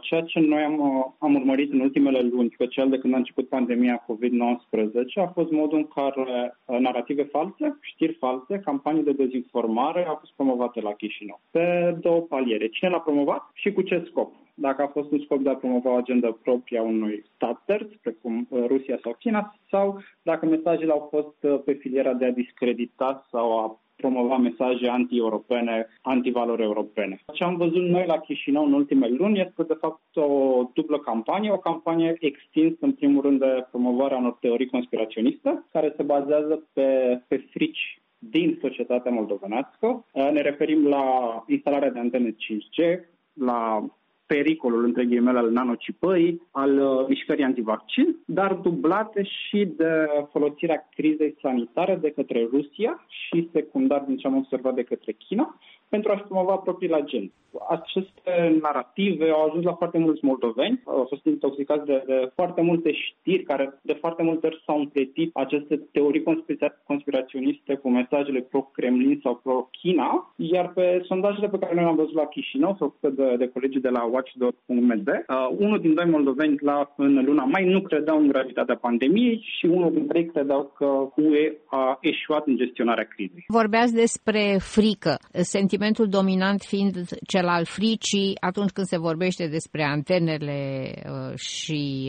ceea ce noi am urmărit în ultimele luni, special de când a început pandemia COVID-19, a fost modul în care narative false, știri false, campanii de dezinformare au fost promovate la Chișinău. Pe două paliere. Cine l-a promovat și cu ce scop? Dacă a fost un scop de a promova o agenda proprie a unui stat terț, precum Rusia sau China, sau dacă mesajele au fost pe filiera de a discredita sau a promova mesaje anti-europene, antivalori europene. Ce am văzut noi la Chișinău în ultimele luni este, de fapt, o dublă campanie, o campanie extinsă, în primul rând, de promovarea unor teorii conspiraționiste, care se bazează pe frici din societatea moldovenească. Ne referim la instalarea de antene 5G, la pericolul, între ghilimele, al nanocipării, al mișcării antivaccin, dar dublate și de folosirea crizei sanitare de către Rusia și secundar, din ce am observat, de către China, pentru a-și promova propriile agende. Aceste narative au ajuns la foarte mulți moldoveni, au fost intoxicați de foarte multe știri care de foarte multe ori s-au împletit aceste teorii conspiraționiste cu mesajele pro-Kremlin sau pro-China, iar pe sondajele pe care noi le-am văzut la Chișinău, făcute de colegii de la Watchdog.md, unul din doi moldoveni în luna mai nu credeau în gravitatea pandemiei și unul dintre ei credeau că UE a eșuat în gestionarea crizei. Vorbeați despre frică, sentimentul dominant fiind cel al fricii atunci când se vorbește despre antenele și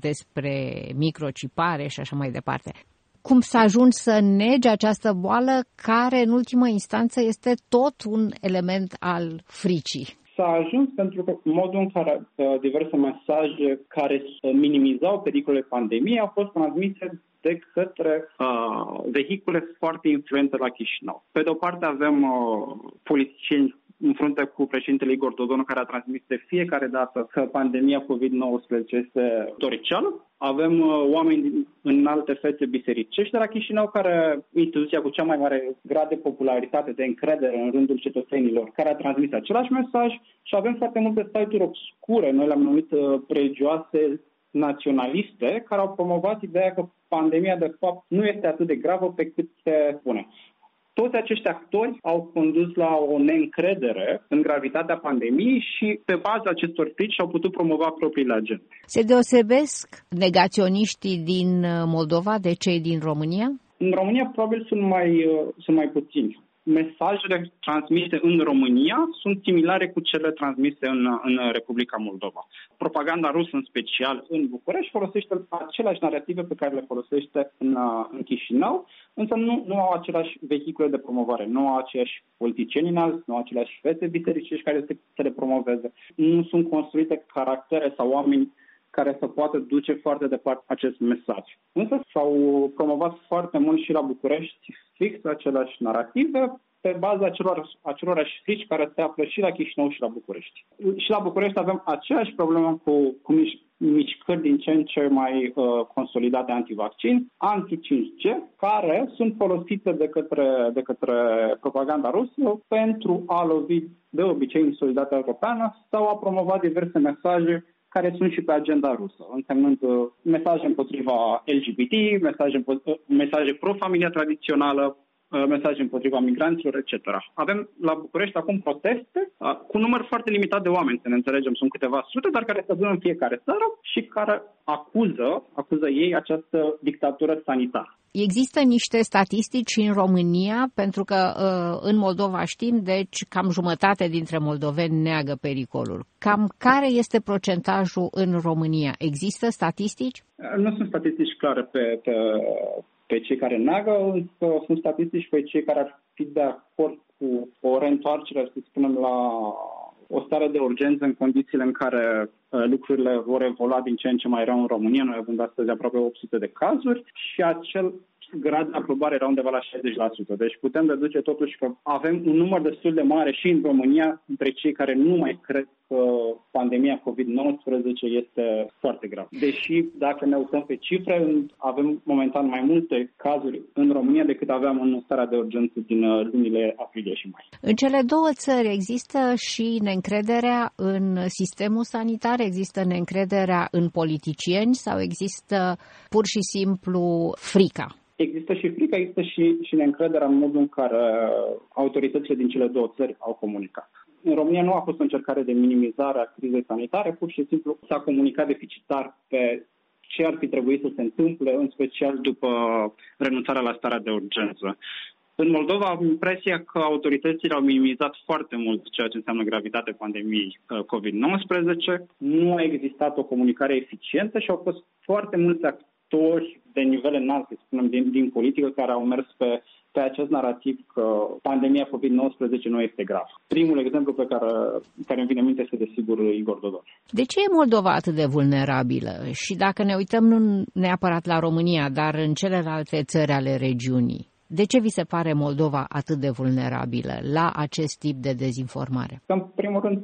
despre microcipare și așa mai departe. Cum să ajungi să negi această boală care, în ultimă instanță, este tot un element al fricii? S-a ajuns pentru că modul în care diverse mesaje care minimizau pericolele pandemiei au fost transmise de către vehicule foarte influente la Chișinău. Pe de o parte avem politicieni în frunte cu președintele Igor Dodon, care a transmis de fiecare dată că pandemia COVID-19 este istoricală. Avem oameni în alte fețe bisericești de la Chișinău, care instituția cu cea mai mare grad de popularitate, de încredere în rândul cetățenilor, care a transmis același mesaj, și avem foarte multe site-uri obscure, noi le-am numit religioase naționaliste, care au promovat ideea că pandemia de fapt nu este atât de gravă pe cât se spune. Toți acești actori au condus la o neîncredere în gravitatea pandemiei și pe baza acestor frici au putut promova propriile agende. Se deosebesc negaționiștii din Moldova de cei din România? În România probabil sunt mai puțini. Mesajele transmise în România sunt similare cu cele transmise în Republica Moldova. Propaganda rusă, în special în București, folosește aceleași narrative pe care le folosește în Chișinău, însă nu au aceleași vehicule de promovare, nu au aceiași politicieni înalți, nu au aceleași fețe bisericești care să le promoveze. Nu sunt construite caractere sau oameni care să poată duce foarte departe acest mesaj. Însă s-au promovat foarte mult și la București fix aceleași narrative pe baza acelorași frici care se află și la Chișinău și la București. Și la București avem aceeași problemă cu mișcări din ce în ce mai consolidate antivaccin, anti-5G, care sunt folosite de către propaganda rusă pentru a lovi de obicei în solidaritatea europeană sau a promova diverse mesaje care sunt și pe agenda rusă, însemnând mesaje împotriva LGBT, mesaje pro-familia tradițională, mesaje împotriva migranților, etc. Avem la București acum proteste cu un număr foarte limitat de oameni, să ne înțelegem, sunt câteva sute, dar care se adună în fiecare țară și care acuză ei această dictatură sanitară. Există niște statistici în România, pentru că în Moldova știm, deci cam jumătate dintre moldoveni neagă pericolul. Cam care este procentajul în România? Există statistici? Nu sunt statistici clare pe cei care neagă, însă sunt statistici pe cei care ar fi de acord cu o reîntoarcere, să spunem, la o stare de urgență în condițiile în care lucrurile vor evolua din ce în ce mai rău în România, noi având astăzi aproape 800 de cazuri și acel grad de aprobare era undeva la 60%. Deci putem deduce totuși că avem un număr destul de mare și în România între cei care nu mai cred că pandemia COVID-19 este foarte gravă. Deși, dacă ne uităm pe cifre, avem momentan mai multe cazuri în România decât aveam în starea de urgență din lunile aprilie și mai. În cele două țări există și neîncrederea în sistemul sanitar, există neîncrederea în politicieni sau există pur și simplu frica? Există și frică, există și neîncrederea în modul în care autoritățile din cele două țări au comunicat. în România nu a fost o încercare de minimizare a crizei sanitare, pur și simplu s-a comunicat deficitar pe ce ar fi trebuit să se întâmple, în special după renunțarea la starea de urgență. În Moldova am impresia că autoritățile au minimizat foarte mult ceea ce înseamnă gravitatea pandemiei COVID-19. Nu a existat o comunicare eficientă și au fost foarte mulți actori de nivel înalt, să spunem, din politică, care au mers pe acest narativ că pandemia COVID-19 nu este grav. Primul exemplu pe care îmi vine în minte este, desigur, Igor Dodon. De ce e Moldova atât de vulnerabilă? Și dacă ne uităm nu neapărat la România, dar în celelalte țări ale regiunii, de ce vi se pare Moldova atât de vulnerabilă la acest tip de dezinformare? În primul rând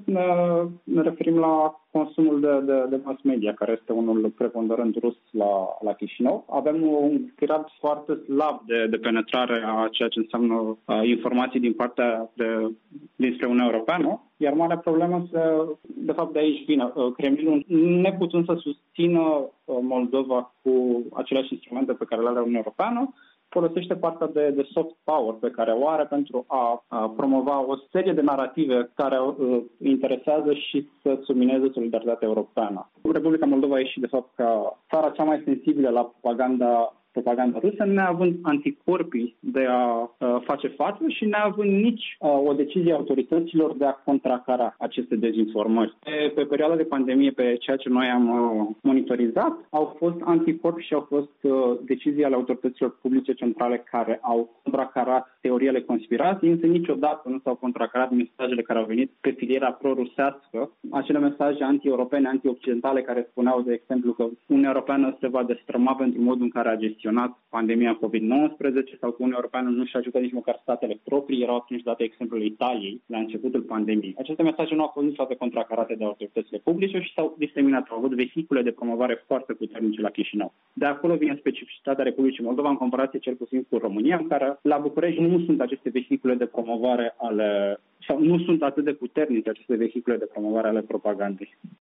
ne referim la consumul de mass media, care este unul preponderent rus la Chișinău. Avem un grad foarte slab de penetrare a ceea ce înseamnă informații din partea dinspre Uniunea Europeană, iar marea problemă de fapt de aici vine. Kremlinul, neputând să susțină Moldova cu aceleași instrumente pe care le are Uniunea Europeană, folosește partea de soft power pe care o are pentru a promova o serie de narative care interesează și să submineze solidaritatea europeană. Republica Moldova a ieșit, de fapt, ca țara cea mai sensibilă la propaganda rusă, neavând anticorpii de a face față și neavând nici o decizie a autorităților de a contracara aceste dezinformări. Pe perioada de pandemie, pe ceea ce noi am monitorizat, au fost anticorpi și au fost decizii ale autorităților publice centrale care au contracarat teoriile conspirației, însă niciodată nu s-au contracarat mesajele care au venit pe filiera pro-rusească, acele mesaje anti-europene, anti-occidentale care spuneau, de exemplu, că Uniunea Europeană se va destrăma pentru modul în care a gestionat pandemia COVID-19 sau că Uniunea Europeană nu și ajută nici măcar statele proprii. Erau atunci date exemplul Italiei la începutul pandemiei. Aceste mesaje nu au fost niciodată contracarate de autoritățile publice și s-au diseminat. Au avut vehicule de promovare foarte puternice la Chișinău. De acolo vine specificitatea Republicii Moldova în comparație cel puțin cu România, în care la București nu sunt aceste vehicule de promovare sau nu sunt atât de puternice aceste vehicule de promovare ale propagandei.